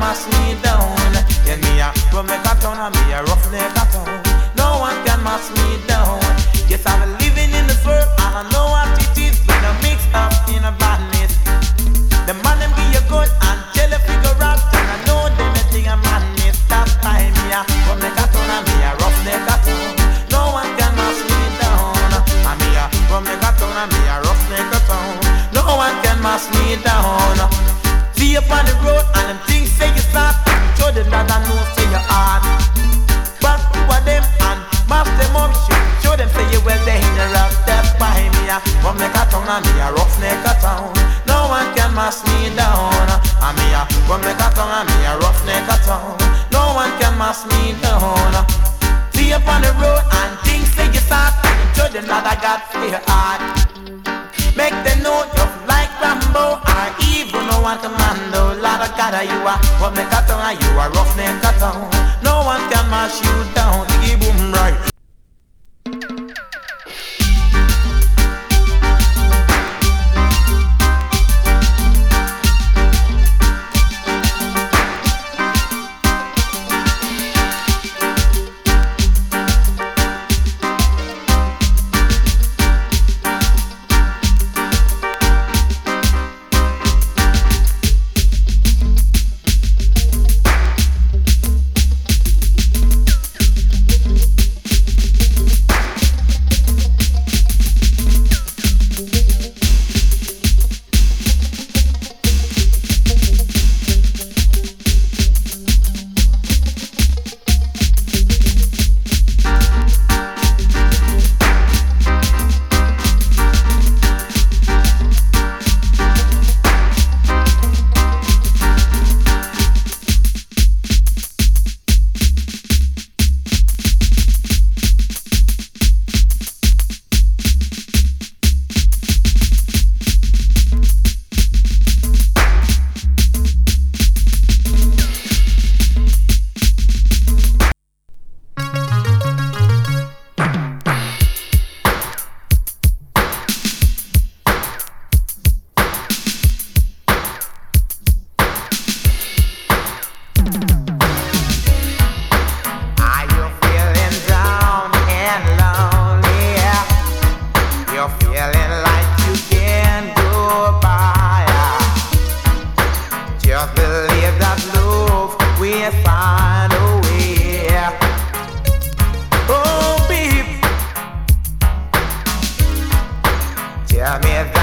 mash me down. Yeah, me a run make a town and me a rough neck a town. No one can mash me down. Yes, I'm living in this world and I know what it is. When I mix up in a badness, the man them give you good and tell you figure out. And I know them a thing a madness. That time me a run make a town and me a rough neck a town. No one can mash me down. And me a run make a town and me a rough neck a town. No one can mash me down. See you on the road and them things say you start. Show them that I know say you hard. But who are them and mash them up shit. Show them say you well dangerous. That's why me a run make a town and me a rough neck a town. No one can mash me down. And me a run make a town and me a rough neck a town. No one can mash me down. See you on the road and things say you start. Show them that I got say you hard. Make them know you like Rambo or even no one commando. Lord of God, you are what make a tongue and you are rough neck a tongue. No one can mash you down. Diggy boom right. Tell me